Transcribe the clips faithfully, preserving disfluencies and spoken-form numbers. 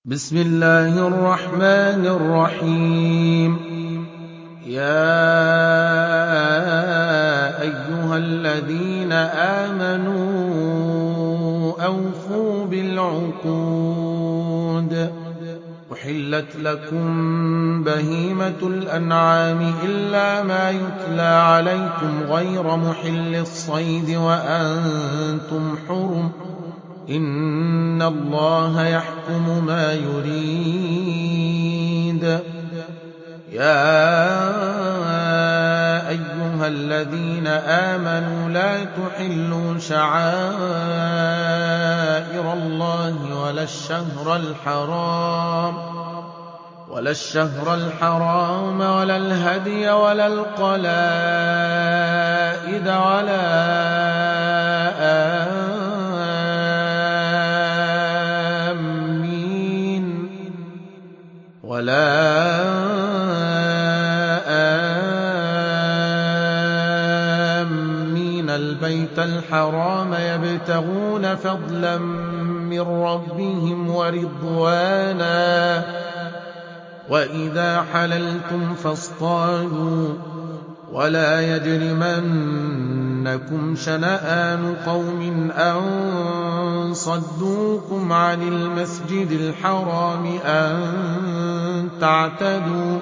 بسم الله الرحمن الرحيم يا أيها الذين آمنوا أوفوا بالعقود أحلت لكم بهيمة الأنعام إلا ما يتلى عليكم غير محل الصيد وأنتم حرم إن الله يحكم ما يريد يا أيها الذين آمنوا لا تحلوا شعائر الله ولا الشهر الحرام ولا الشهر الحرام ولا الهدي ولا القلائد ولا آمين ولا آمين البيت الحرام يبتغون فضلا من ربهم ورضوانا وإذا حللتم فاصطادوا ولا يجرمنكم شنآن قوم أن صدوكم عن المسجد الحرام أن تعتدوا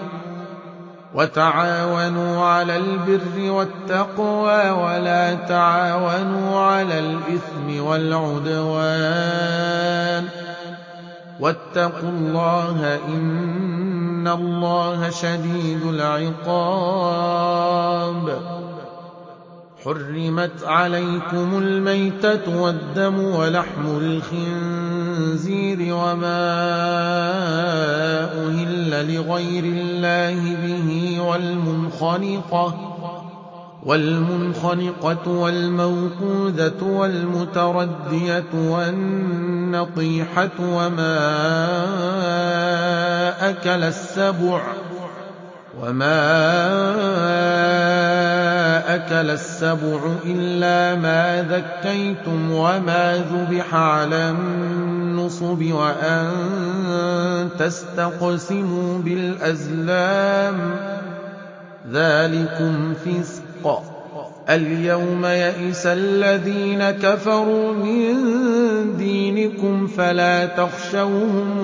وتعاونوا على البر والتقوى ولا تعاونوا على الإثم والعدوان واتقوا الله إن الله شديد العقاب حرمت عليكم الميتة والدم ولحم الخنزير وما أهل لغير الله به والمنخنقة والمنخنقة والموقوذة والمتردية والنطيحة وما أكل السبع وما أكل السبع إلا ما ذكيتم وما ذبح على النصب وأن تستقسموا بالأزلام ذلكم فسق اليوم يئس الذين كفروا من دينكم فلا تخشوهم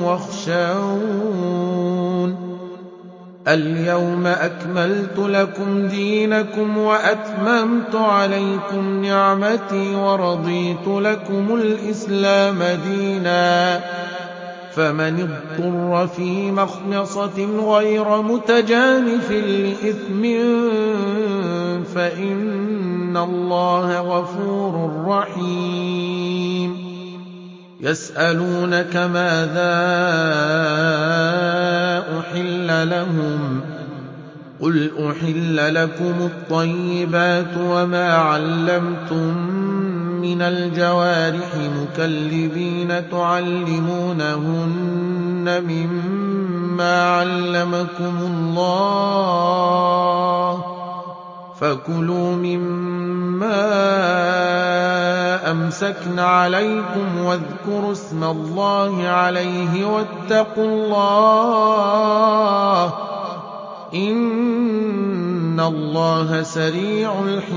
واخشون اليوم أكملت لكم دينكم وأتممت عليكم نعمتي ورضيت لكم الإسلام دينا فمن اضطر في مخمصة غير متجانف لإثم فإن الله غفور رحيم يسألونك ماذا أحل لهم قل أحل لكم الطيبات وما علمتم من الجوارح مكلبين تعلمونهن مما علمكم الله فكلوا مما أمسكن عليكم واذكروا اسم الله عليه واتقوا الله إن الله سريع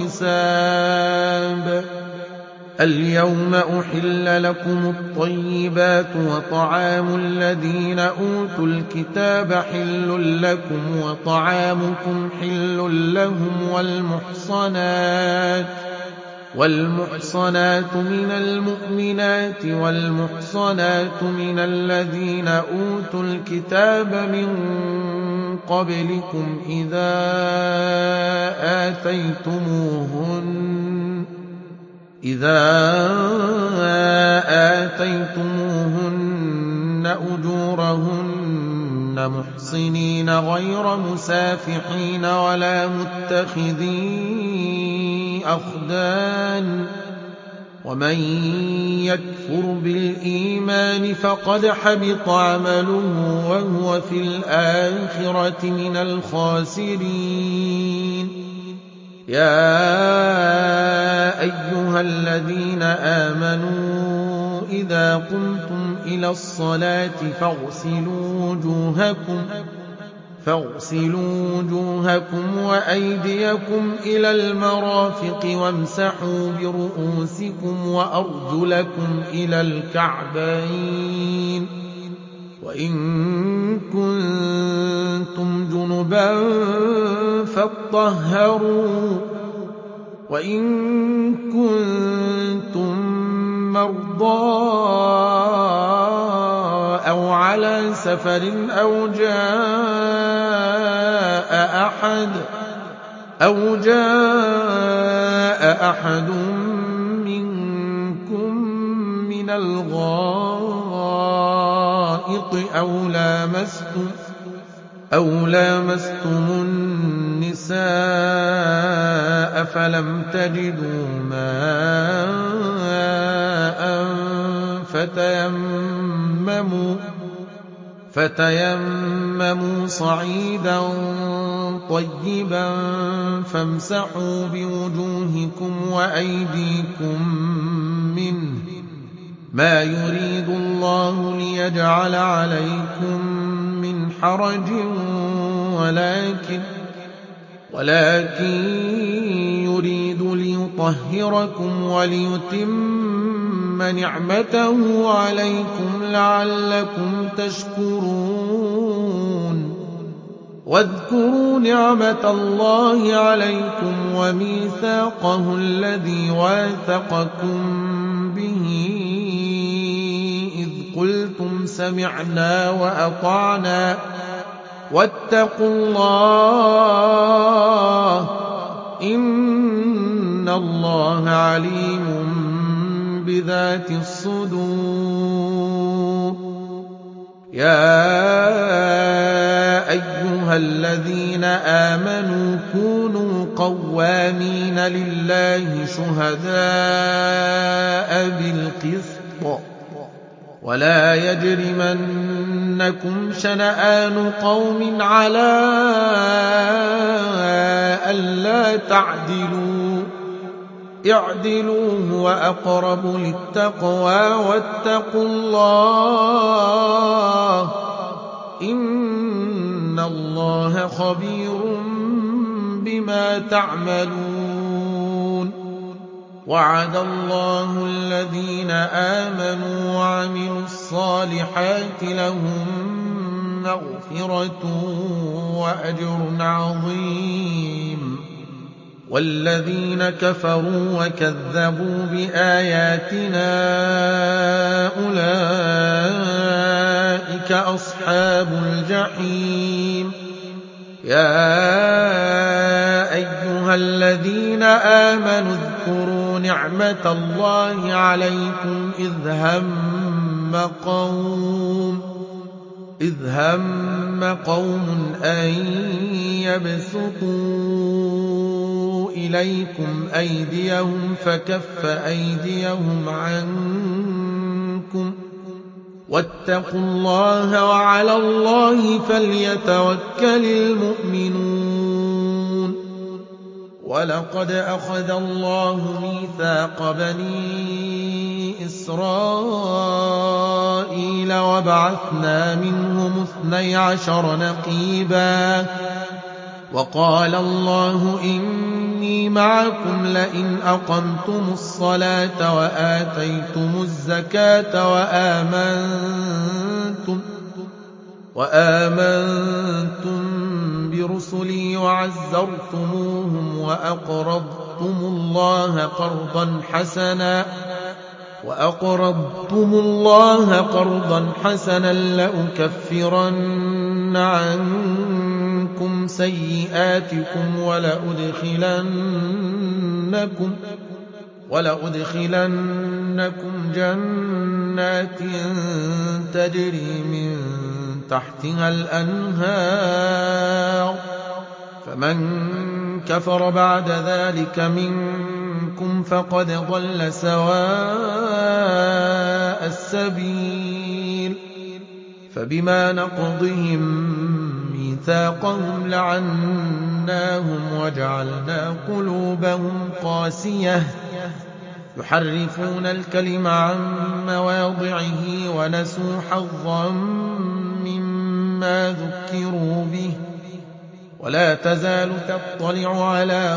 الحساب اليوم أحل لكم الطيبات وطعام الذين أوتوا الكتاب حل لكم وطعامكم حل لهم والمحصنات والمحصنات من المؤمنات والمحصنات من الذين أوتوا الكتاب من قبلكم إذا آتيتموهن إذا آتيتموهن أجورهن محصنين غير مسافحين ولا متخذي أخدان ومن يكفر بالإيمان فقد حبط عمله وهو في الآخرة من الخاسرين يا أيها الذين آمنوا إذا قمتم إلى الصلاة فاغسلوا وجوهكم فاغسلوا وجوهكم وأيديكم إلى المرافق وامسحوا برؤوسكم وأرجلكم إلى الكعبين وإن كنتم جنبا فاطهروا وإن كنتم مرضى أو على سفر أو جاء أحد أو جاء أحد منكم من الغائط أو لامستم أو لامستم النساء فلم تجدوا ماء فتيمموا فتيمموا صعيدا طيبا فامسحوا بوجوهكم وأيديكم منه ما يريد الله ليجعل عليكم من حرج ولكن ولكن يريد ليطهركم وليتم نعمته عليكم لعلكم تشكرون واذكروا نعمة الله عليكم وميثاقه الذي واثقكم به إذ قلتم سمعنا وأطعنا واتقوا الله إن الله عليم بذات الصدور يا أيها الذين آمنوا كونوا قوامين لله شهداء بالقسط ولا يجرمنكم شنآن قوم على ألا تعدلوا اعدلوا هو أقرب للتقوى واتقوا الله إن الله خبير بما تعملون وعد الله الذين آمنوا وعملوا الصالحات لهم مغفرة وأجر عظيم والذين كفروا وكذبوا بآياتنا أولئك أصحاب الجحيم يا أيها الذين آمنوا اذكروا نعمة الله عليكم إذ هم قوم إذ هم قوم أن يبسطوا إليكم أيديهم فكف أيديهم عنكم واتقوا الله وعلى الله فليتوكل المؤمنون ولقد أخذ الله ميثاق بني إسرائيل وبعثنا منهم اثني عشر نقيبا وقال الله إني معكم لئن أقمتم الصلاة وآتيتم الزكاة وآمنتم وآمنتم برسلي وعزرتموهم وأقرضتم الله قرضا حسنا وأقرضتم الله قرضا حسنا لأكفرن عنكم سيئاتكم ولأدخلنكم ولأدخلنكم جنات تجري من تحتها الأنهار فمن كفر بعد ذلك منكم فقد ضل سواء السبيل فبما نقضهم ميثاقهم لعناهم وجعلنا قلوبهم قاسية يحرفون الكلم عن مواضعه ونسوا حظا مما ذكروا به ولا تزال تطلع على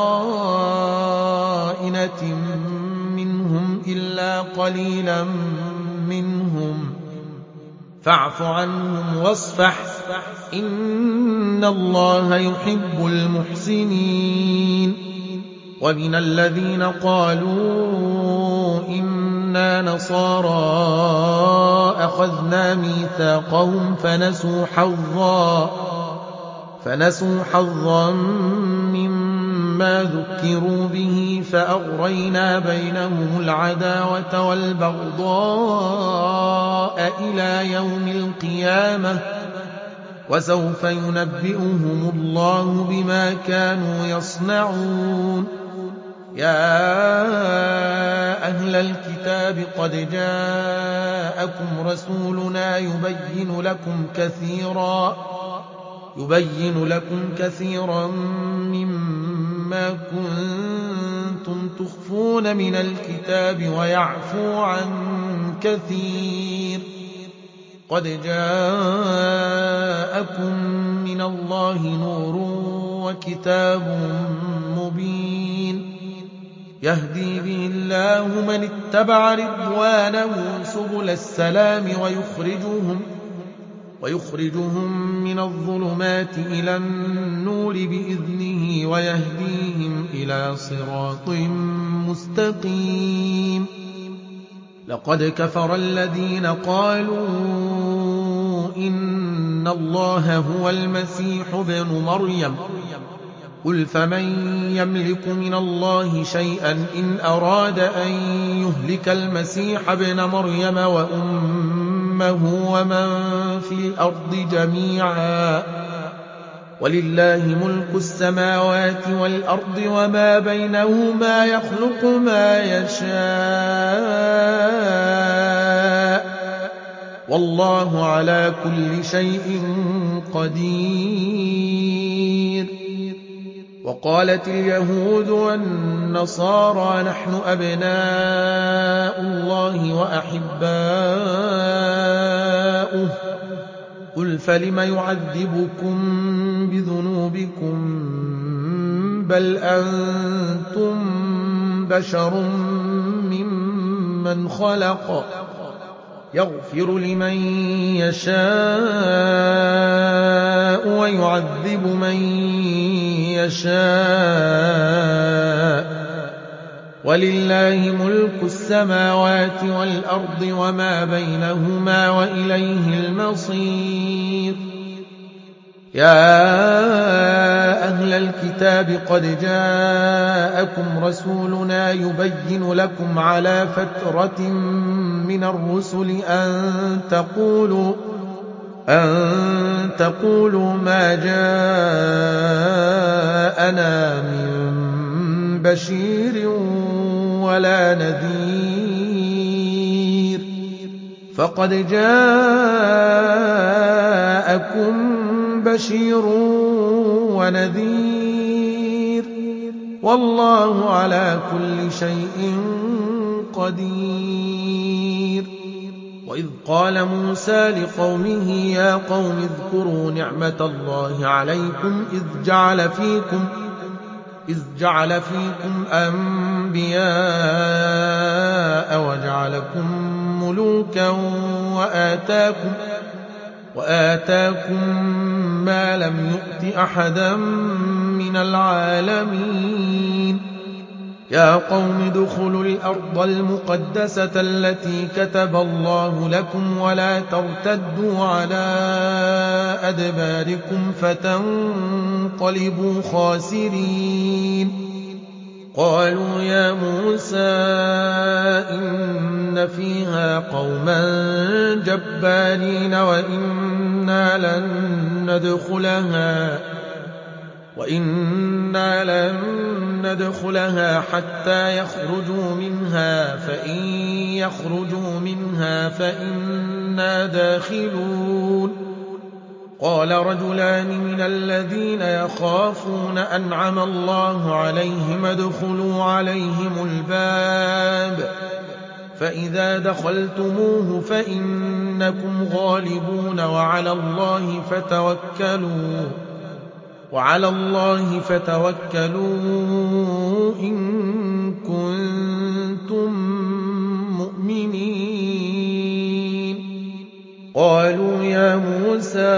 خائنة منهم إلا قليلا منهم فاعف عنهم واصفح إن الله يحب المحسنين. ومن الذين قالوا إنا نصارى أخذنا ميثاقهم فنسوا حظا فنسوا حظا مما ذكروا به فأغرينا بينهم العداوة والبغضاء إلى يوم القيامة وسوف ينبئهم الله بما كانوا يصنعون. يا أهل الكتاب قد جاءكم رسولنا يبين لكم كثيرا يبين لكم كثيرا مما كنتم تخفون من الكتاب ويعفو عن كثير قد جاءكم من الله نور وكتاب مبين يهدي به الله من اتبع رضوانه سبل السلام ويخرجهم ويخرجهم من الظلمات إلى النور بإذنه ويهديهم إلى صراط مستقيم. لقد كفر الذين قالوا إن الله هو المسيح ابن مريم قل فمن يملك من الله شيئا إن أراد أن يهلك المسيح ابن مريم وأمه ومن في الأرض جميعا ولله ملك السماوات والأرض وما بينهما يخلق ما يشاء والله على كل شيء قدير. وقالت اليهود والنصارى نحن أبناء الله وأحباؤه قل فلم يعذبكم بذنوبكم بل أنتم بشر ممن خلق يغفر لمن يشاء ويعذب من يشاء ولله ملك السماوات والأرض وما بينهما وإليه المصير. يا أهل الكتاب قد جاءكم رسولنا يبين لكم على فترة من الرسل أن تقولوا أن تقولوا ما جاءنا من بشير ولا نذير فقد جاءكم بشير ونذير والله على كل شيء قدير. وإذ قال موسى لقومه يا قوم اذكروا نعمة الله عليكم إذ جعل فيكم إذ جعل فيكم أنبياء وجعلكم ملوكا وآتاكم وآتاكم ما لم يؤت أحدا من العالمين. يا قوم ادخلوا الأرض المقدسة التي كتب الله لكم ولا ترتدوا على أدباركم فتنقلبوا خاسرين. قالوا يا موسى إن فيها قوما جبارين وإنا لن ندخلها وإنا لن ندخلها حتى يخرجوا منها فإن يخرجوا منها فإنا داخلون. قال رجلان من الذين يخافون أنعم الله عليهم ادخلوا عليهم الباب فإذا دخلتموه فإنكم غالبون وعلى الله فتوكلوا وعلى الله فتوكلوا إن كنتم مؤمنين. قالوا يا موسى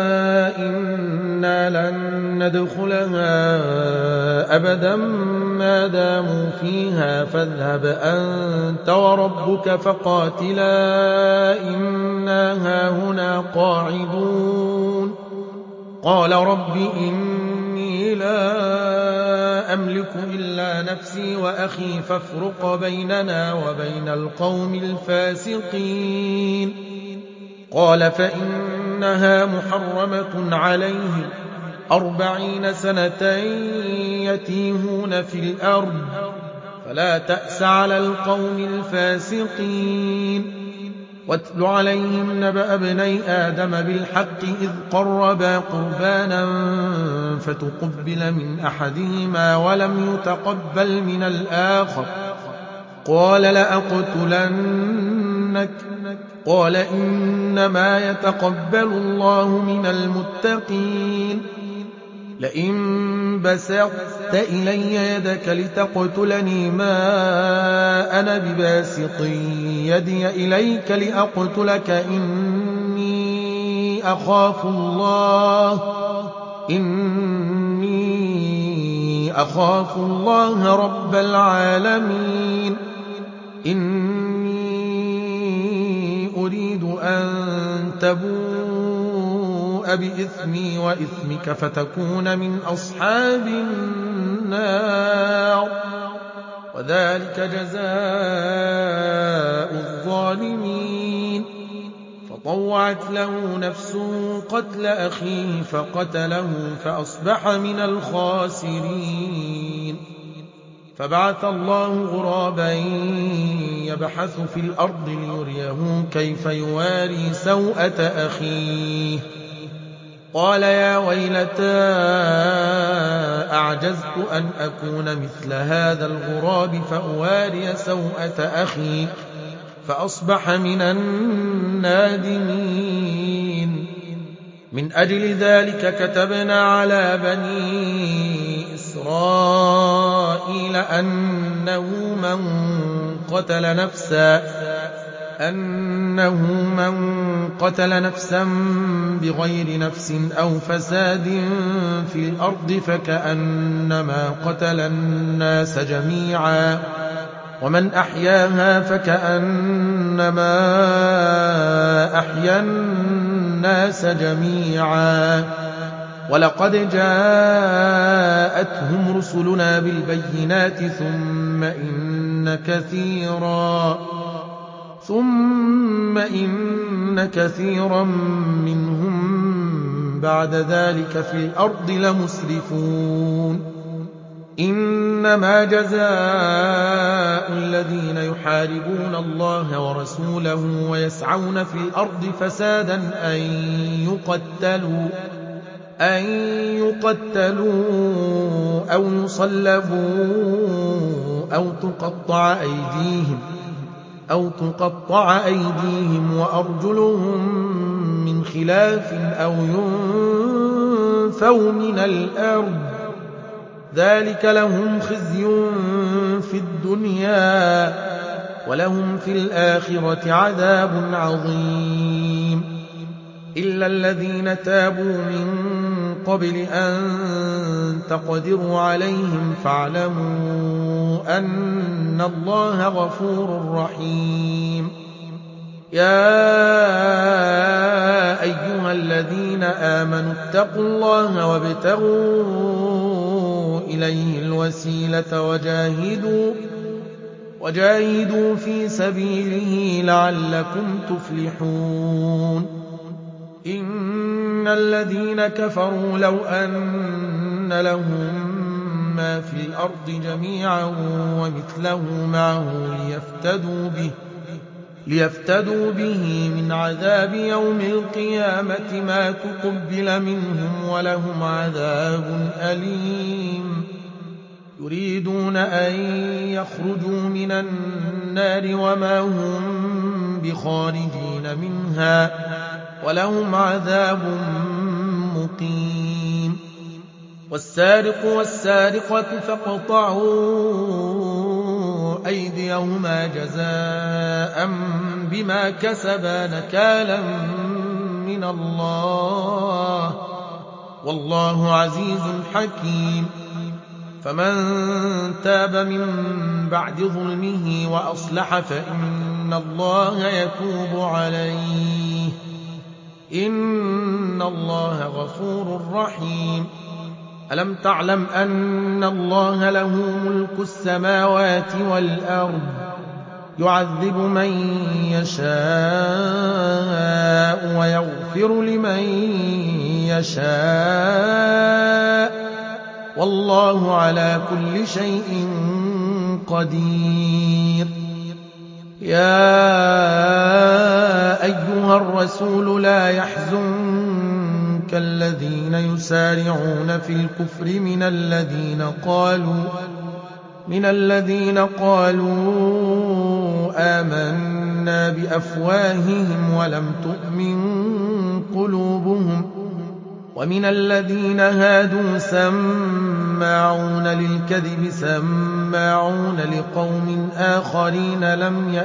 إنا لن ندخلها أبدا ما داموا فيها فاذهب أنت وربك فقاتلا إنا هاهنا قاعدون. قال رب إني لا أملك إلا نفسي وأخي فافرق بيننا وبين القوم الفاسقين. قال فإنها محرمة عليهم أربعين سنة يتيهون في الأرض فلا تأس على القوم الفاسقين. واتل عليهم نبأ ابني آدم بالحق إذ قربا قربانا فتقبل من أحدهما ولم يتقبل من الآخر قال لأقتلنك قال إنما يتقبل الله من المتقين. لئن بسطت إلي يدك لتقتلني ما أنا بباسط يدي إليك لأقتلك إني أخاف الله إني أخاف الله رب العالمين. إني أريد أن تبوء بإثمي وإثمك فتكون من أصحاب النار وذلك جزاء الظالمين. فطوعت له نفسه قتل أخيه فقتله فأصبح من الخاسرين. فبعث الله غرابا يبحث في الأرض ليريه كيف يواري سوءة أخيه قال يا ويلتى أعجزت أن أكون مثل هذا الغراب فأواري سوءة أخي فأصبح من النادمين. من أجل ذلك كتبنا على بني إسرائيل أنه من قتل نفسا أنه من قتل نفسا بغير نفس أو فساد في الأرض فكأنما قتل الناس جميعا ومن أحياها فكأنما أحيا الناس جميعا. ولقد جاءتهم رسلنا بالبينات ثم إن كثيرا ثم إن كثيرا منهم بعد ذلك في الأرض لمسرفون. إنما جزاء الذين يحاربون الله ورسوله ويسعون في الأرض فسادا أن يقتلوا أن يقتلوا أو يصلبوا أو تقطع أيديهم أو تقطع أيديهم وأرجلهم من خلاف أو ينفوا من الأرض ذلك لهم خزي في الدنيا ولهم في الآخرة عذاب عظيم. إلا الذين تابوا من قبل أن تقدروا عليهم فاعلموا أن الله غفور رحيم. يا أيها الذين آمنوا اتقوا الله وابتغوا إليه الوسيلة وجاهدوا وجاهدوا في سبيله لعلكم تفلحون. إن الذين كفروا لو أن لهم ما في الأرض جميعا ومثله معه ليفتدوا به ليفتدوا به من عذاب يوم القيامة ما تقبل منهم ولهم عذاب أليم يريدون أن يخرجوا من النار وما هم بخارجين منها ولهم عذاب مقيم والسارق والسارقة فاقطعوا أيديهما جزاء بما كسبا نكالا من الله والله عزيز حكيم فمن تاب من بعد ظلمه وأصلح فإن الله يتوب عليه إن الله غفور رحيم ألم تعلم أن الله له ملك السماوات والأرض يعذب من يشاء ويغفر لمن يشاء والله على كل شيء قدير يا أيها الرسول لا يحزنك الذين يسارعون في الكفر من الذين قالوا من الذين قالوا آمنا بأفواههم ولم تؤمن قلوبهم ومن الذين هادوا سماعون للكذب سماعون لقوم آخرين لم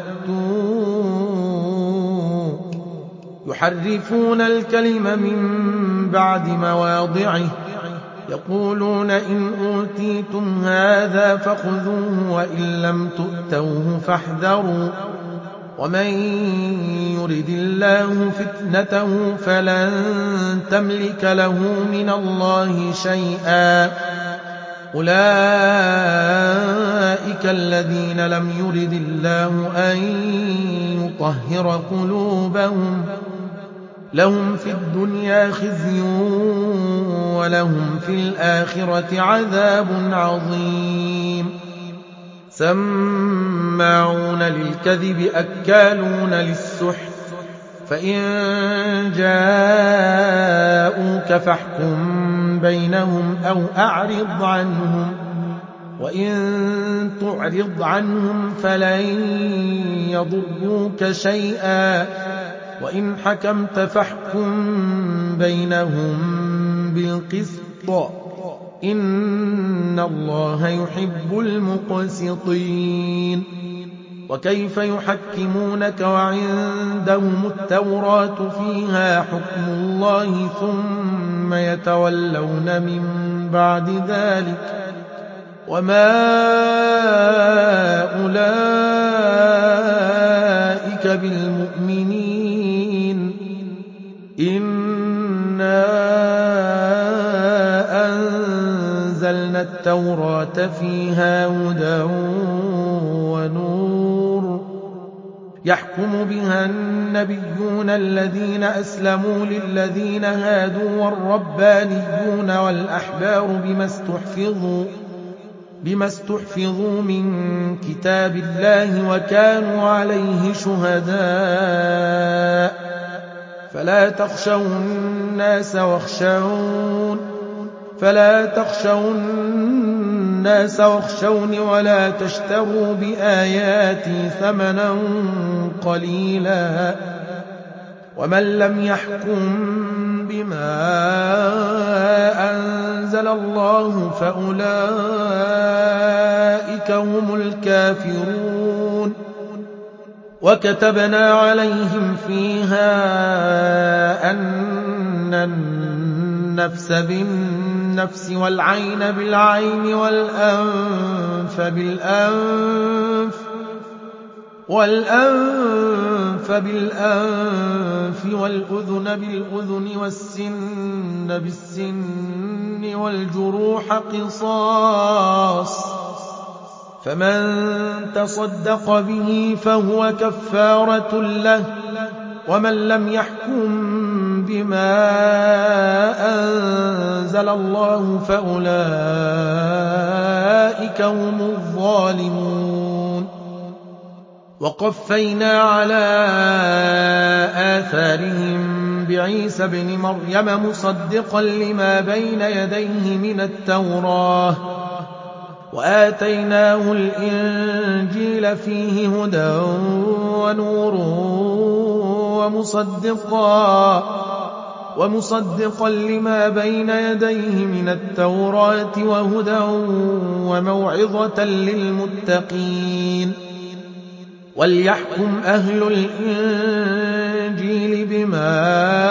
يأتوا يحرفون الكلم من بعد مواضعه يقولون إن أوتيتم هذا فخذوه وإن لم تؤتوه فاحذروا ومن يرد الله فتنته فلن تملك له من الله شيئا أولئك الذين لم يرد الله أن يطهر قلوبهم لهم في الدنيا خزي ولهم في الآخرة عذاب عظيم سماعون للكذب أكالون للسحت فإن جاءوك فاحكم بينهم أو أعرض عنهم وإن تعرض عنهم فلن يضروك شيئا وإن حكمت فاحكم بينهم بالقسط إن الله يحب المقسطين وكيف يحكمونك وعندهم التوراة فيها حكم الله ثم يتولون من بعد ذلك وما أولئك بالمؤمنين إنا أنزلنا التوراة فيها هدى ونور يحكم بها النبيون الذين أسلموا للذين هادوا والربانيون والأحبار بما استحفظوا بما استحفظوا من كتاب الله وكانوا عليه شهداء فلا تخشوا الناس واخشون فلا تخشوا الناس واخشوني ولا تشتروا بآياتي ثمنا قليلا ومن لم يحكم بما أنزل الله فأولئك هم الكافرون وكتبنا عليهم فيها أن النفس بالنفس والعين بالعين والأنف بالأنف والأنف بالأنف والأذن بالأذن والسن بالسن والجروح قصاص فمن تصدق به فهو كفارة له ومن لم يحكم بما أنزل الله فأولئك هم الظالمون وقفينا على آثارهم بعيسى ابن مريم مصدقا لما بين يديه من التوراة وآتيناه الإنجيل فيه هدى ونور ومصدقا ومصدقا لما بين يديه من التوراة وهدى وموعظة للمتقين وليحكم أهل الإنجيل بما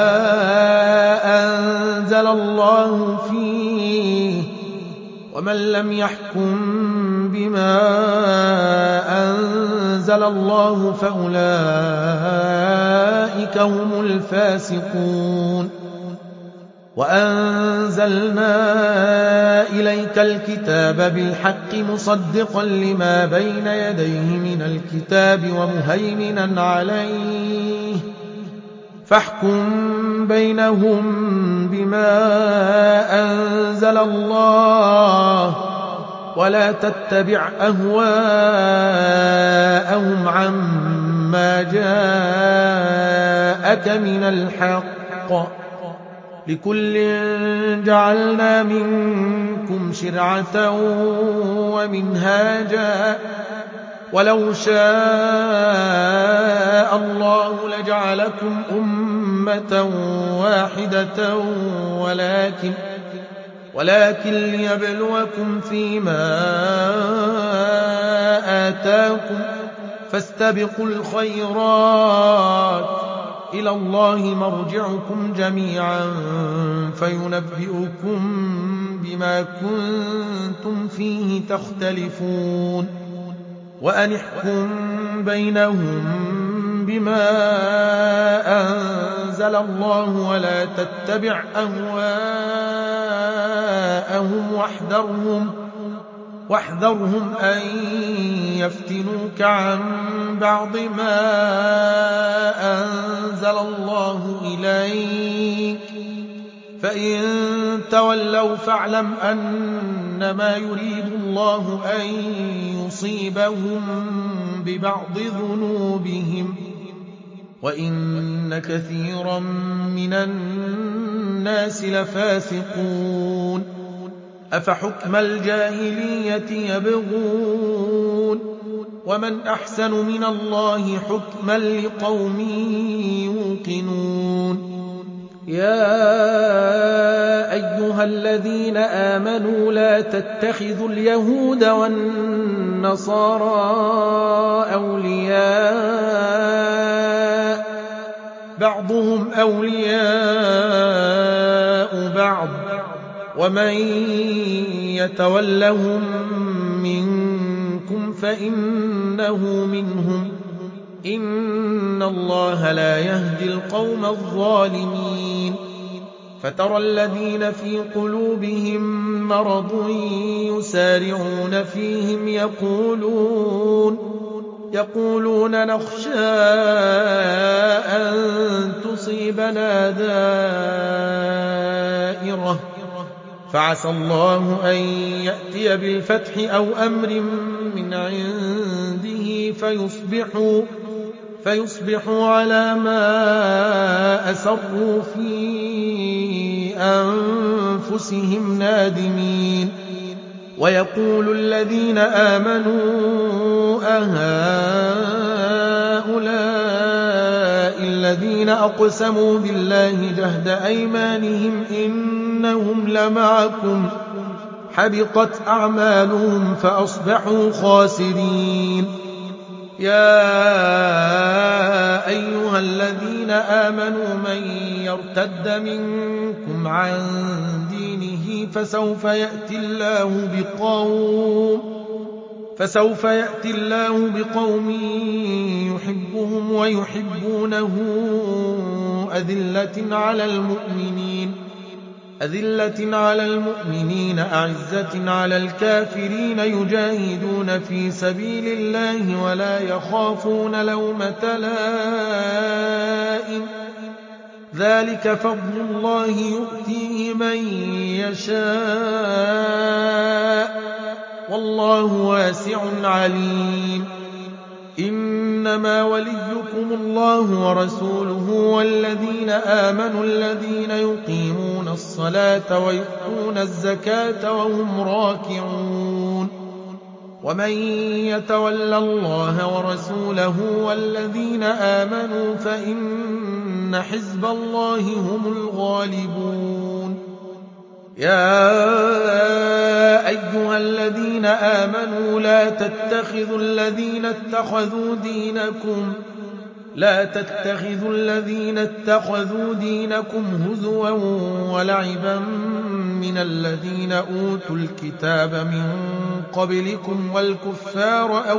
أنزل الله فيه ومن لم يحكم بما أنزل الله فأولئك هم الفاسقون وأنزلنا إليك الكتاب بالحق مصدقا لما بين يديه من الكتاب ومهيمنا عليه فاحكم بينهم بما أنزل الله ولا تتبع أهواءهم عما جاءك من الحق لكل جعلنا منكم شرعة ومنهاجا ولو شاء الله لجعلكم أمة واحدة ولكن ولكن ليبلوكم فيما آتاكم فاستبقوا الخيرات إلى الله مرجعكم جميعا فينبئكم بما كنتم فيه تختلفون وأن احكم بينهم بما أنزل الله ولا تتبع أهواءهم واحذرهم واحذرهم أن يفتنوك عن بعض ما أنزل الله إليك فإن تولوا فاعلم أنما يريد الله أن يصيبهم ببعض ذنوبهم وإن كثيرا من الناس لفاسقون أفحكم الجاهلية يبغون ومن أحسن من الله حكما لقوم يوقنون يا أيها الذين آمنوا لا تتخذوا اليهود والنصارى أولياء بعضهم أولياء بعض ومن يتولهم منكم فإنه منهم إن الله لا يهدي القوم الظالمين فترى الذين في قلوبهم مرض يسارعون فيهم يقولون يقولون نخشى أن تصيبنا دائرة فعسى الله أن يأتي بالفتح أو أمر من عنده فيصبحوا فيصبحوا على ما أسروا في أنفسهم نادمين ويقول الذين آمنوا أهؤلاء الذين أقسموا بالله جهد أيمانهم إنهم لمعكم حبطت أعمالهم فأصبحوا خاسرين يا أيها الذين آمنوا من يرتد منكم عن دينه فسوف يأتي الله بقوم فسوف يأتي الله بقوم يحبهم ويحبونه أذلة على المؤمنين أذلة على المؤمنين أعزة على الكافرين يجاهدون في سبيل الله ولا يخافون لومة لائم ذلك فضل الله يؤتيه من يشاء والله واسع عليم إن إنما وليكم الله ورسوله والذين آمنوا الذين يقيمون الصلاة ويؤتون الزكاة وهم راكعون ومن يتول الله ورسوله والذين آمنوا فإن حزب الله هم الغالبون. يا أيها الذين آمنوا لا تتخذوا الذين اتخذوا دينكم لا تتخذوا الذين اتخذوا دينكم هزوا ولعبا من الذين أوتوا الكتاب من قبلكم والكفار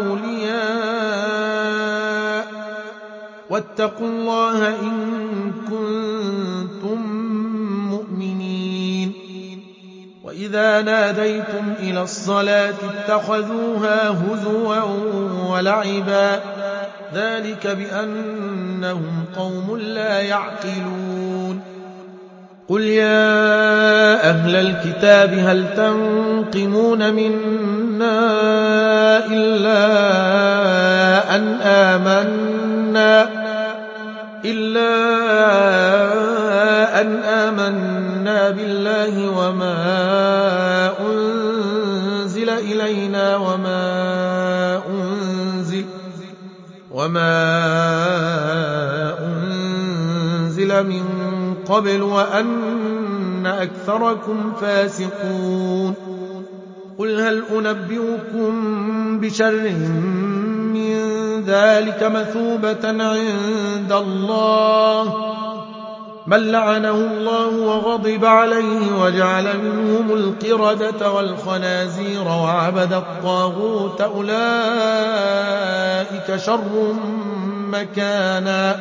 أولياء واتقوا الله إن كنتم مؤمنين. وإذا ناديتم إلى الصلاة اتخذوها هزوا ولعبا ذلك بأنهم قوم لا يعقلون. قل يا أهل الكتاب هل تنقمون منا إلا أن آمنا إلا أن آمنا بالله وما أنزل إلينا وما أنزل وما أنزل من قبل وأن أكثركم فاسقون. قل هل أنبئكم بشر من ذلك مثوبة عند الله من لعنه الله وغضب عليه وجعل منهم القردة والخنازير وعبد الطاغوت أولئك شر مكانا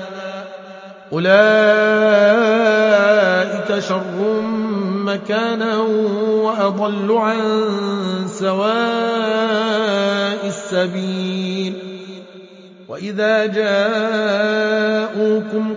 أولئك شر مكانا وأضل عن سواء السبيل. وإذا جاءوكم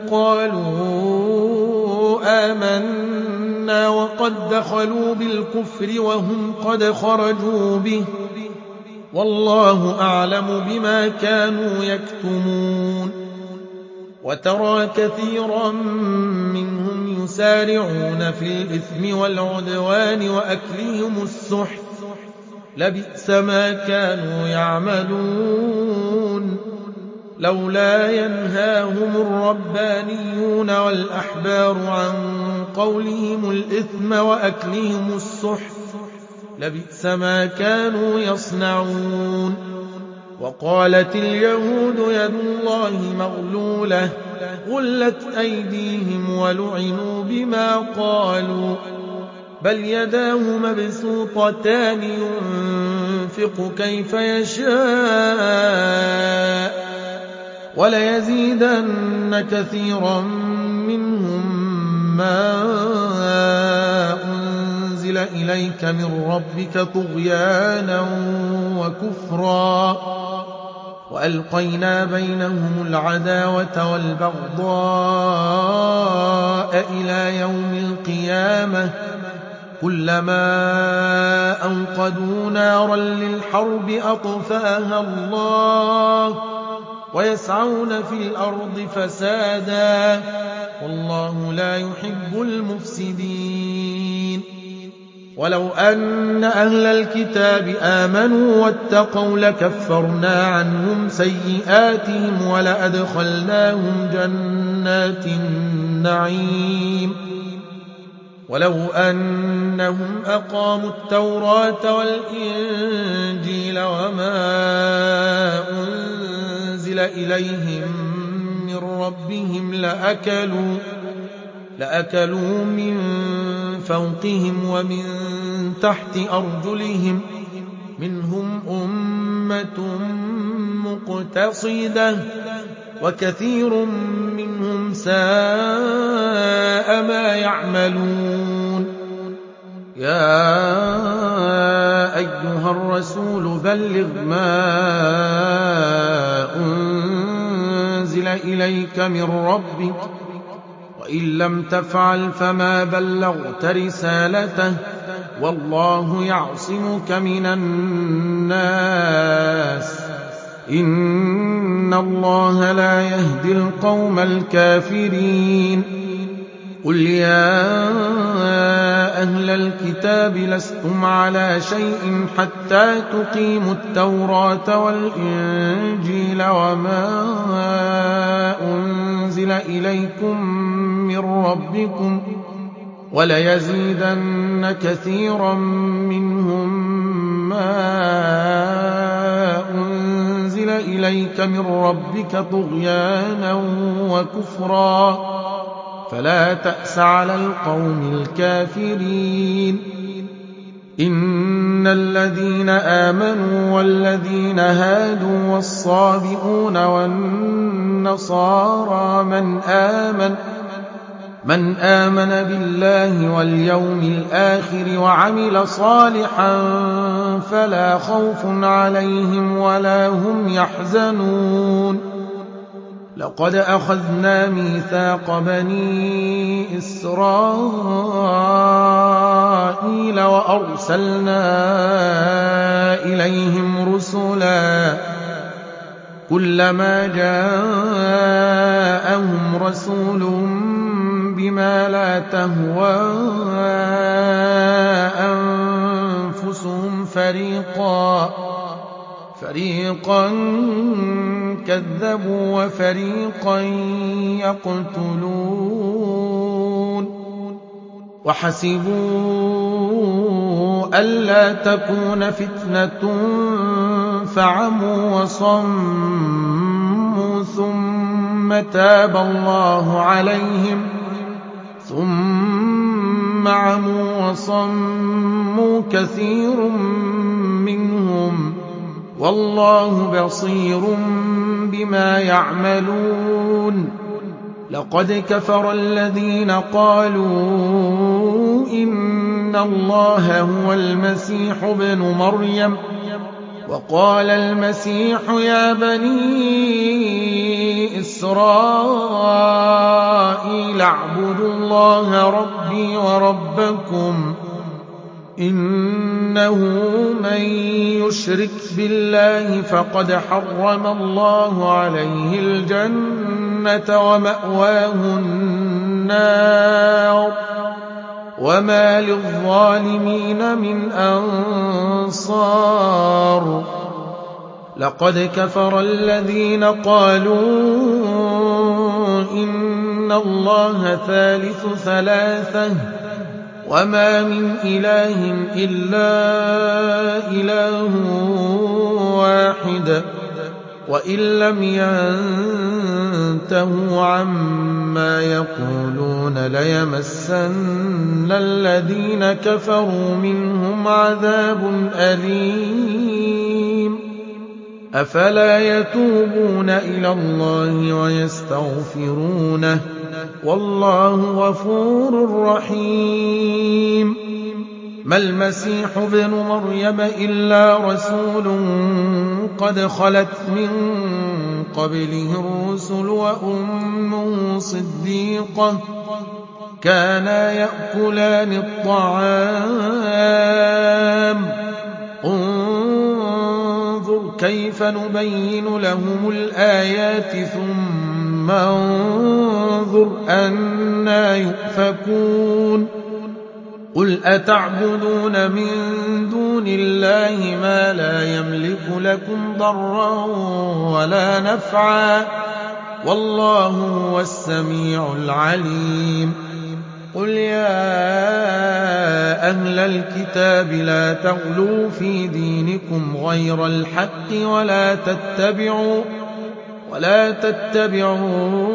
قالوا آمنا وقد دخلوا بالكفر وهم قد خرجوا به والله أعلم بما كانوا يكتمون. وترى كثيرا منهم يسارعون في الإثم والعدوان وأكلهم السحت لبئس ما كانوا يعملون. لولا ينهاهم الربانيون والأحبار عن قولهم الإثم وأكلهم السحت لبئس ما كانوا يصنعون. وقالت اليهود يد الله مغلولة غلت أيديهم ولعنوا بما قالوا بل يداه مبسوطتان ينفق كيف يشاء وليزيدن كثيرا منهم ما أنزل إليك من ربك طغيانا وكفرا وألقينا بينهم العداوة والبغضاء إلى يوم القيامة كلما أوقدوا نارا للحرب أطفاها الله ويسعون في الأرض فسادا والله لا يحب المفسدين. ولو أن أهل الكتاب آمنوا واتقوا لكفرنا عنهم سيئاتهم ولأدخلناهم جنات النعيم ولو أنهم أقاموا التوراة والإنجيل وما أنزل إليهم من ربهم لأكلوا لأكلوا من فوقهم ومن تحت أرجلهم منهم أمة مقتصدة وكثير منهم ساء ما يعملون. يا أيها الرسول بلغ ما أنزل إليك من ربك وإن لم تفعل فما بلغت رسالته والله يعصمك من الناس إن الله لا يهدي القوم الكافرين قل يا أهل الكتاب لستم على شيء حتى تقيموا التوراة والإنجيل وما أنزل إليكم من ربكم وليزيدن كثيرا منهم ما أنزل إليك من ربك طغيانا وكفرا فلا تأس على القوم الكافرين إن الذين آمنوا والذين هادوا والصابئون والنصارى من آمن من آمن بالله واليوم الآخر وعمل صالحا فلا خوف عليهم ولا هم يحزنون لقد أخذنا ميثاق بني إسرائيل وأرسلنا إليهم رسلا كلما جاءهم رسول بما لا تهوى أنفسهم فريقا فريقا كذبوا وفريقا يقتلون وحسبوا ألا تكون فتنة فعموا وصموا ثم تاب الله عليهم ثم عموا وصموا كثير منهم والله بصير بما يعملون لقد كفر الذين قالوا إن الله هو المسيح ابن مريم وقال المسيح يا بني إسرائيل اعبدوا الله ربي وربكم إنه من يشرك بالله فقد حرم الله عليه الجنة ومأواه النار وما للظالمين من أنصار لقد كفر الذين قالوا إن الله ثالث ثلاثة وما من إله إلا إله واحد وإن لم ينتهوا عما يقولون ليمسن الذين كفروا منهم عذاب أليم أفلا يتوبون إلى الله ويستغفرونه والله غفور رحيم ما المسيح ابن مريم إلا رسول قد خلت من قبله الرسل وأمه صديقة كانا يأكلان الطعام انظر كيف نبين لهم الآيات ثم انظر أنى يؤفكون قل أتعبدون من دون الله ما لا يملك لكم ضرا ولا نفعا والله هو السميع العليم قل يا أهل الكتاب لا تغلوا في دينكم غير الحق ولا تتبعوا ولا تتبعوا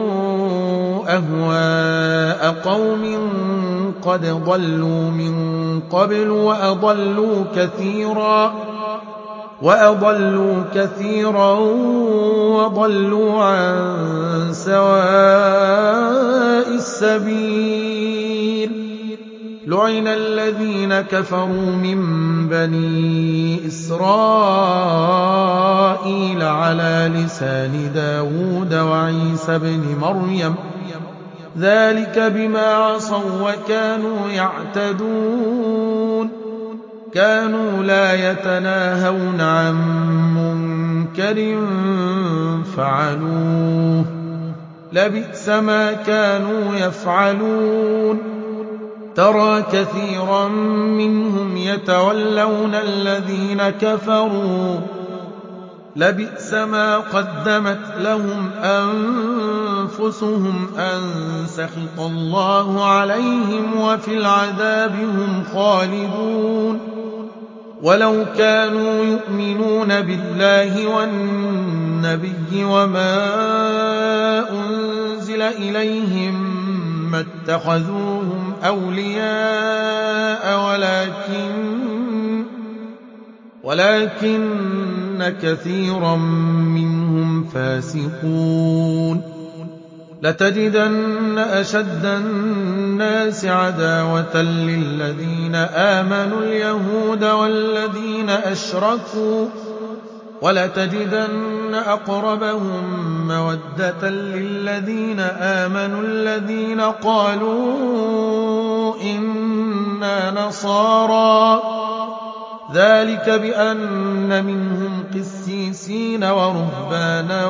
أهواء قوم قد ضلوا من قبل وأضلوا كثيرا وأضلوا كثيرا وضلوا عن سواء السبيل لعن الذين كفروا من بني إسرائيل على لسان داود وعيسى بن مريم ذلك بما عصوا وكانوا يعتدون كانوا لا يتناهون عن منكر فعلوه لبئس ما كانوا يفعلون ترى كثيرا منهم يتولون الذين كفروا لبئس ما قدمت لهم أنفسهم أن سخط الله عليهم وفي العذاب هم خالدون ولو كانوا يؤمنون بالله والنبي وما أنزل إليهم ما اتخذوهم أولياء ولكن ولكن كثيرا منهم فاسقون لتجدن أشد الناس عداوة للذين آمنوا اليهود والذين أشركوا ولتجدن أقربهم مودة للذين آمنوا الذين قالوا إنا نصارى ذلك بأن منهم قسيسين ورهبانا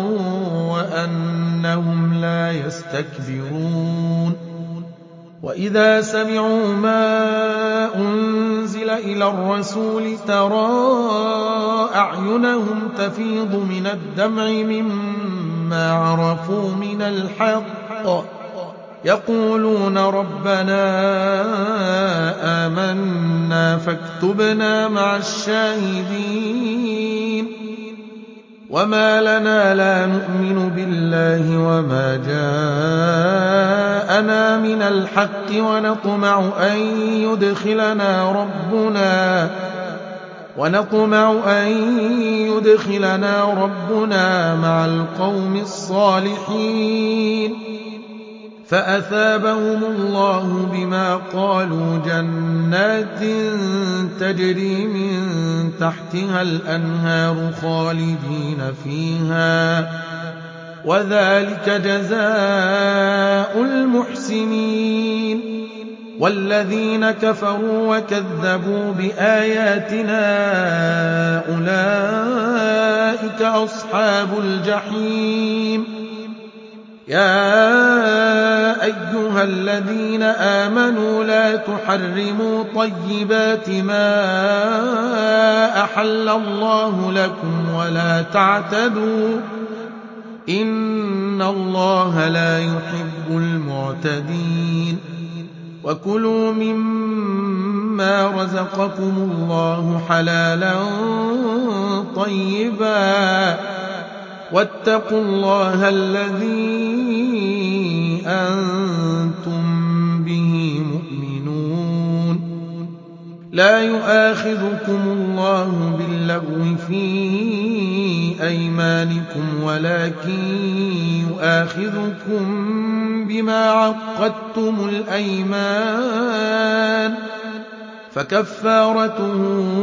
وأنهم لا يستكبرون وإذا سمعوا ما أنزل إلى الرسول ترى أعينهم تفيض من الدمع مما عرفوا من الحق يقولون ربنا آمنا فاكتبنا مع الشاهدين وما لنا لا نؤمن بالله وما جاءنا من الحق ونطمع أن يدخلنا ربنا ونطمع أن يدخلنا ربنا مع القوم الصالحين فأثابهم الله بما قالوا جنات تجري من تحتها الأنهار خالدين فيها وذلك جزاء المحسنين والذين كفروا وكذبوا بآياتنا أولئك أصحاب الجحيم يا أيها الذين آمنوا لا تحرموا طيبات ما أحل الله لكم ولا تعتدوا إن الله لا يحب المعتدين وكلوا مما رزقكم الله حلالا طيبا واتقوا الله الذي أنتم به مؤمنون لا يؤاخذكم الله باللغو في أيمانكم ولكن يؤاخذكم بما عقدتم الأيمان فكفارته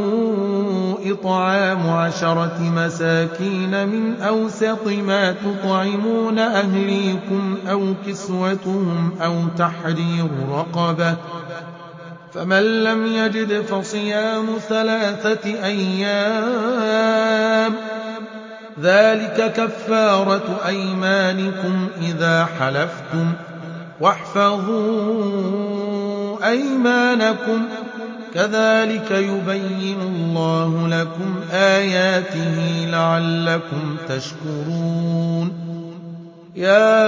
إطعام عشرة مساكين من أوسط ما تطعمون أهليكم أو كسوتهم أو تحرير رقبة فمن لم يجد فصيام ثلاثة أيام ذلك كفارة أيمانكم إذا حلفتم واحفظوا أيمانكم كذلك يبين الله لكم آياته لعلكم تشكرون يا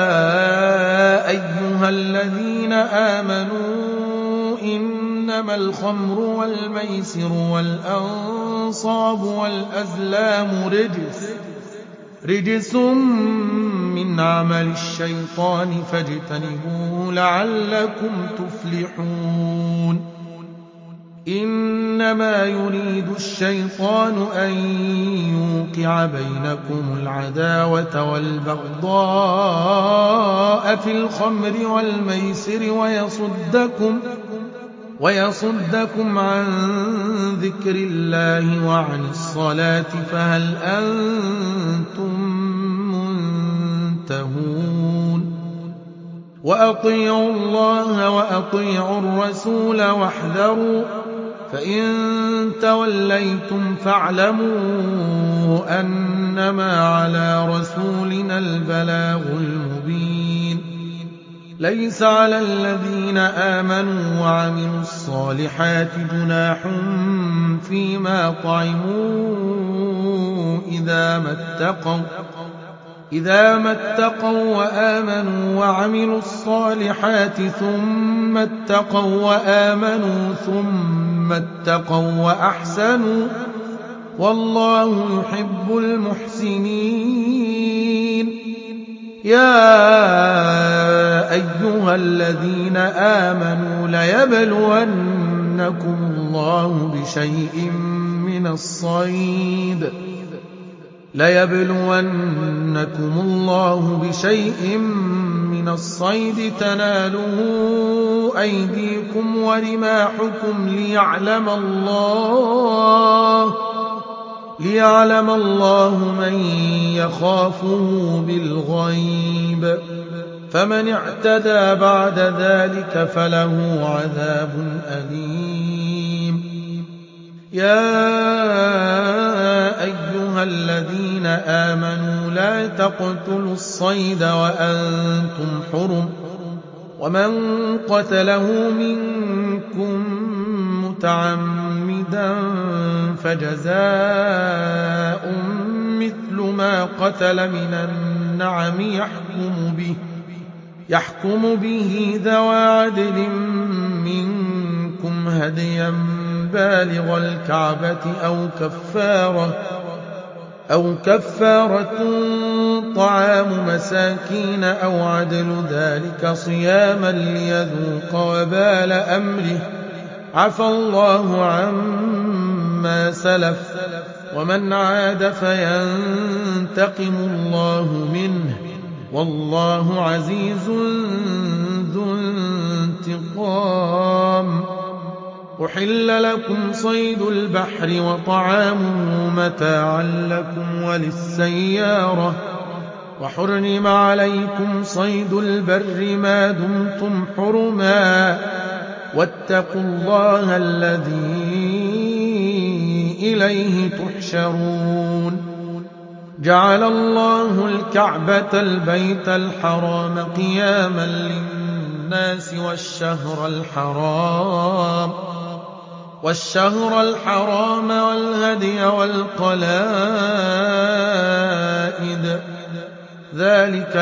أيها الذين آمنوا إنما الخمر والميسر والأنصاب والأزلام رجس رجس من عمل الشيطان فاجتنبوه لعلكم تفلحون إنما يريد الشيطان أن يوقع بينكم العداوة والبغضاء في الخمر والميسر ويصدكم ويصدكم عن ذكر الله وعن الصلاة فهل أنتم منتهون وأطيعوا الله وأطيعوا الرسول واحذروا فإن توليتم فاعلموا أنما على رسولنا البلاغ المبين ليس على الذين آمنوا وعملوا الصالحات جناح فيما طعموا إذا ما اتقوا إذا ما اتقوا وآمنوا وعملوا الصالحات ثم اتقوا وآمنوا ثم اتقوا وأحسنوا والله يحب المحسنين. يا أيها الذين آمنوا ليبلونكم الله بشيء من الصيد ليبلونكم الله بشيء من الصيد تناله أيديكم ورماحكم ليعلم الله ليعلم الله من يخافه بالغيب فمن اعتدى بعد ذلك فله عذاب أليم. يا أيها الذين آمنوا لا تقتلوا الصيد وأنتم حرم ومن قتله منكم متعمدا فجزاء مثل ما قتل من النعم يحكم به يحكم به ذوى عدل منكم هديا بالغ الكعبة أو كفارة أو كفارة طعام مساكين أو عدل ذلك صياما ليذوق وبال أمره عفى الله عما سلف ومن عاد فينتقم الله منه والله عزيز ذو انتقام. أحل لكم صيد البحر وطعامه متاعا لكم وللسيارة وحرم عليكم صيد البر ما دمتم حرما واتقوا الله الذي إليه تحشرون. جعل الله الكعبة البيت الحرام قياما للناس والشهر الحرام والشهر الحرام والهدي والقلائد ذلك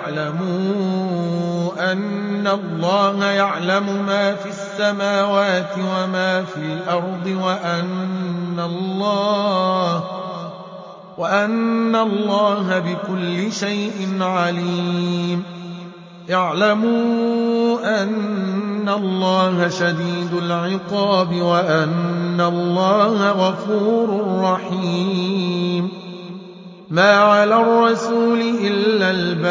لتعلموا أن الله يعلم ما في السماوات وما في الأرض وأن الله وأن الله بكل شيء عليم. اعلموا أن الله شديد العقاب وأن الله غفور رحيم. ما على الرسول إلا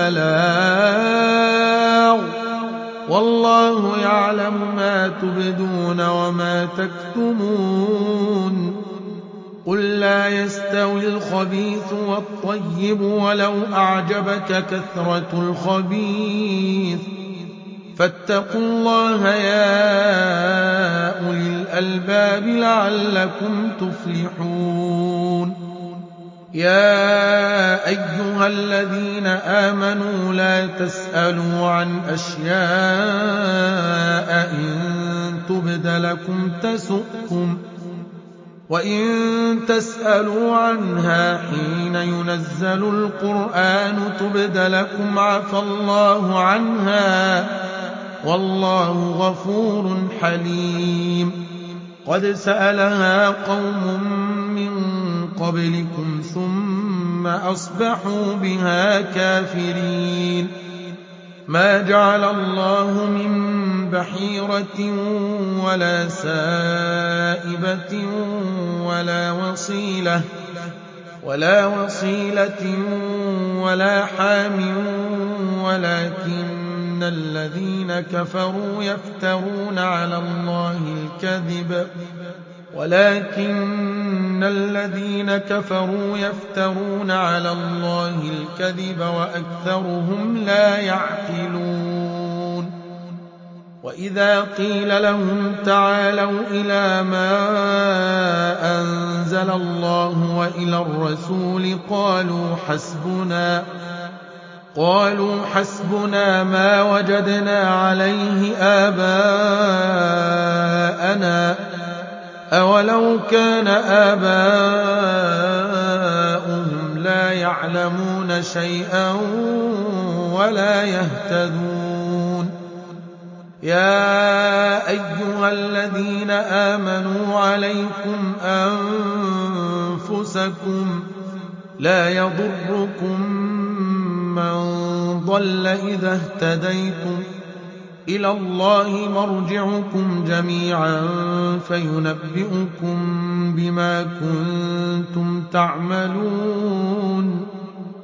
البلاغ والله يعلم ما تبدون وما تكتمون. قل لا يستوي الخبيث والطيب ولو أعجبك كثرة الخبيث فاتقوا الله يا أولي الألباب لعلكم تفلحون. يا أيها الذين آمنوا لا تسألوا عن أشياء إن تبد لكم تسؤكم وإن تسألوا عنها حين ينزل القرآن تبد لكم عفى الله عنها والله غفور حليم. قد سألها قوم من قبلكم ثم أصبحوا بها كافرين. ما جعل الله من بحيرة ولا سائبة ولا وصيلة ولا وصيلة ولا حام ولكن الذين كفروا يفترون على الله الكذب ولكن الذين كفروا يفترون على الله الكذب وأكثرهم لا يعقلون. وإذا قيل لهم تعالوا إلى ما أنزل الله وإلى الرسول قالوا حسبنا قالوا حسبنا ما وجدنا عليه آباءنا أولو كان آباؤهم لا يعلمون شيئا ولا يهتدون يا أيها الذين آمنوا عليكم أنفسكم لا يضركم من ضل إذا اهتديتم إلى الله مرجعكم جميعا فينبئكم بما كنتم تعملون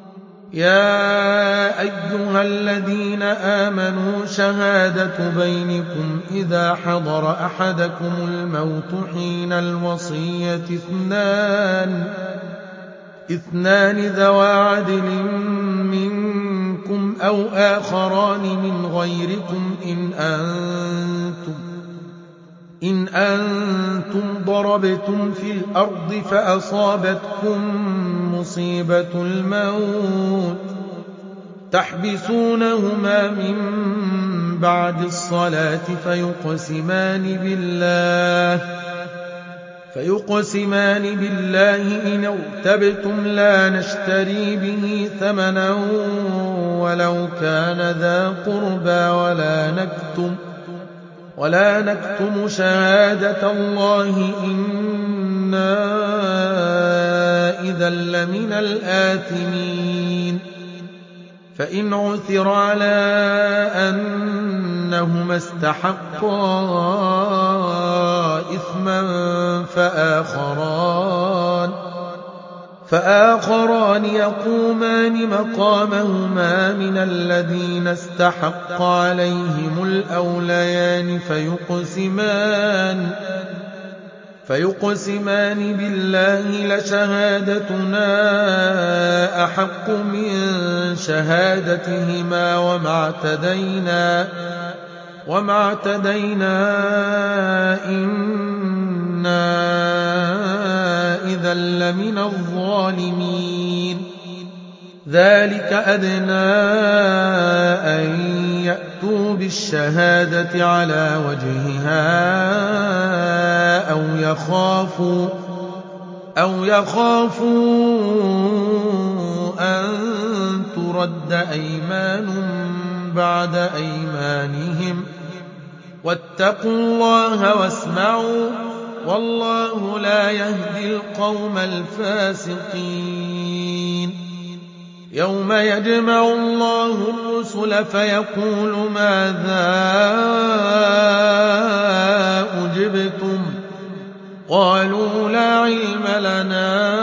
يا أيها الذين آمنوا شهادة بينكم إذا حضر أحدكم الموت حين الوصية اثنان اثنان ذوى عدل منكم أو آخران من غيركم إن أنتم إن أنتم ضربتم في الأرض فأصابتكم مصيبة الموت تحبسونهما من بعد الصلاة فيقسمان بالله فيقسمان بالله إن ارتبتم لا نشتري به ثمنا ولو كان ذا قربى ولا نكتم ولا نكتم شهادة الله إنا إذا لمن الآثمين فإن عثر على أنهما استحقا إثما فآخران فآخران يقومان مقامهما من الذين استحق عليهم الأوليان فيقسمان فيقسمان بالله لشهادتنا أحق من شهادتهما وما اعتدينا وما اعتدينا إنا إذا لمن الظالمين ذلك أدنى أن يأتوا بالشهادة على وجهها أو يخافوا أو يخافوا أن ترد أيمان بعد أيمانهم واتقوا الله واسمعوا والله لا يهدي القوم الفاسقين يوم يجمع الله الرسل فيقول ماذا أجبتم قالوا لا علم لنا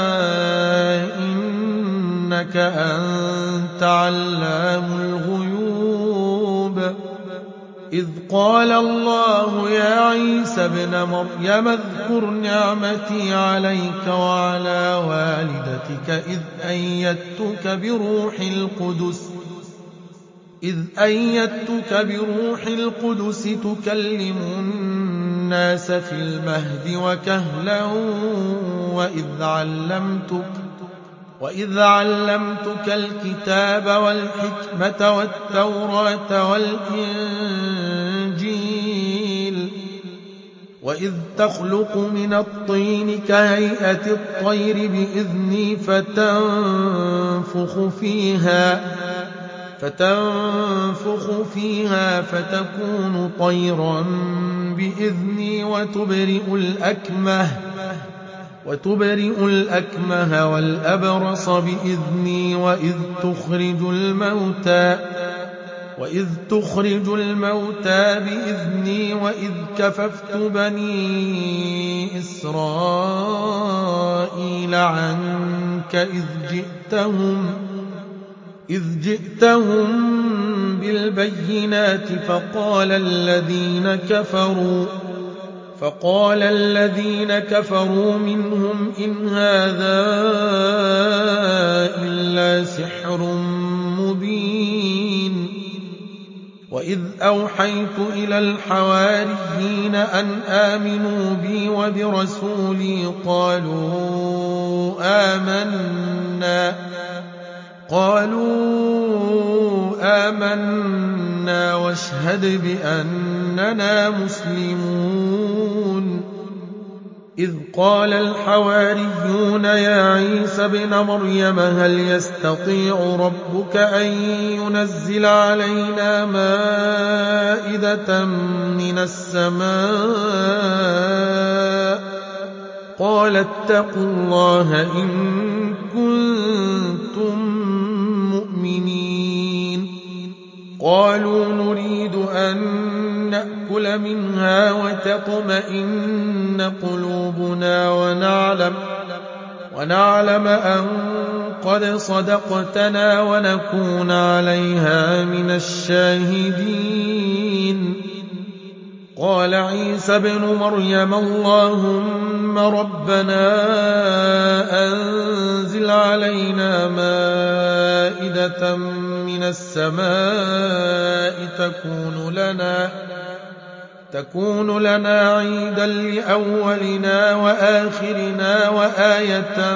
إنك أنت علام الغيوب إذ قال الله يا عيسى ابن مريم اذكر نعمتي عليك وعلى والدتك إذ أيدتك بروح القدس إذ أيدتك بروح القدس تكلم الناس في المهد وكهلا وإذ علمتك وإذ علمتك الكتاب والحكمة والتوراة والإنجيل وإذ تخلق من الطين كهيئة الطير بإذني فتنفخ فيها فتنفخ فيها فتكون طيرا بإذني وتبرئ الأكمه وتبرئ الأكمه والأبرص بإذني وإذ تخرج الموتى وإذ تخرج الموتى بإذني وإذ كففت بني إسرائيل عنك إذ جئتهم إذ جئتهم بالبينات فقال الذين كفروا فقال الذين كفروا منهم إن هذا إلا سحر مبين وإذ أوحيت إلى الحواريين أن آمنوا بي وبرسولي قالوا آمنا قالوا آمنا واشهد بأننا مسلمون إذ قال الحواريون يا عيسى ابن مريم هل يستطيع ربك أن ينزل علينا مائدة من السماء قال اتقوا الله إن كنتم مؤمنين قالوا نريد أن نأكل منها وتطمئن قلوبنا ونعلم, ونعلم أن قد صدقتنا ونكون عليها من الشاهدين قال عيسى ابن مريم اللهم ربنا أنزل علينا مائدة من السماء تكون لنا تكون لنا عيدا لأولنا وآخرنا وآية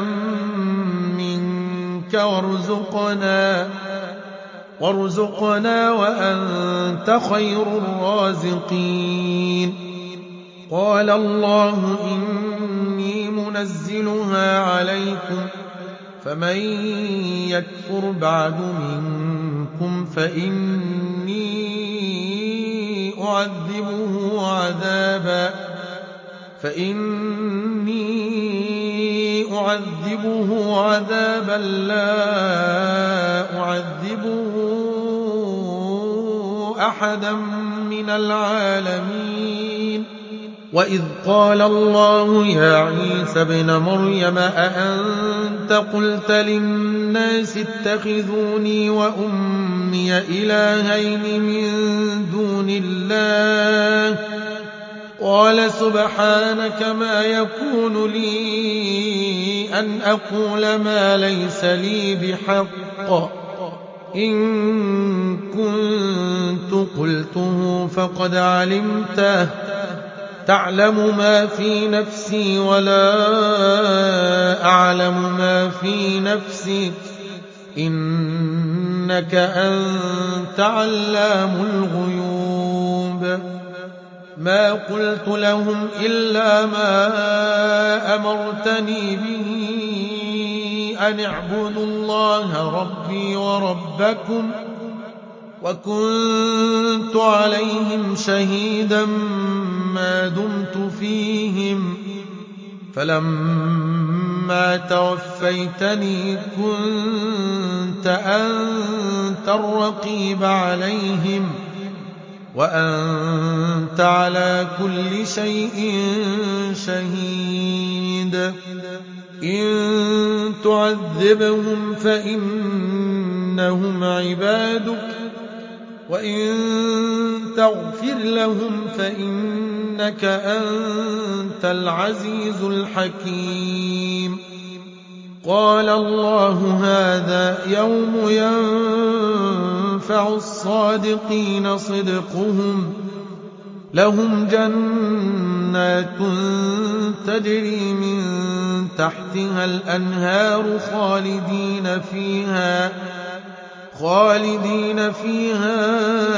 منك وارزقنا وارزقنا وأنت خير الرازقين قال الله إني منزلها عليكم فمن يكفر بعد منكم فإني أعذبه عذابا فإني أعذبه عذابا لا أعذبه أحدا من العالمين وإذ قال الله يا عيسى ابن مريم أأنت قلت للناس اتخذوني وأمي إلهين من دون الله قال سبحانك ما يكون لي أن أقول ما ليس لي بحق إن كنت قلته فقد علمته تعلم ما في نفسي ولا أعلم ما في نفسك إنك أنت علام الغيوب ما قلت لهم إلا ما أمرتني به أن اعبدوا الله ربي وربكم وكنت عليهم شهيدا ما دمت فيهم فلما توفيتني كنت أنت الرقيب عليهم وأنت على كل شيء شهيد إن تعذبهم فإنهم عبادك وإن تغفر لهم فإنك أنت العزيز الحكيم قال الله هذا يوم ينفع الصادقين صدقهم لهم جنات تجري من تحتها الأنهار خالدين فيها خالدين فيها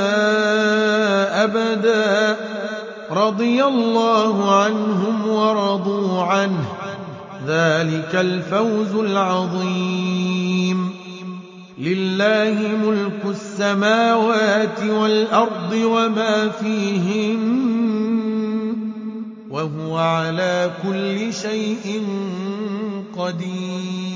أبدا رضي الله عنهم ورضوا عنه ذلك الفوز العظيم لله ملك السماوات والأرض وما فيهن وهو على كل شيء قدير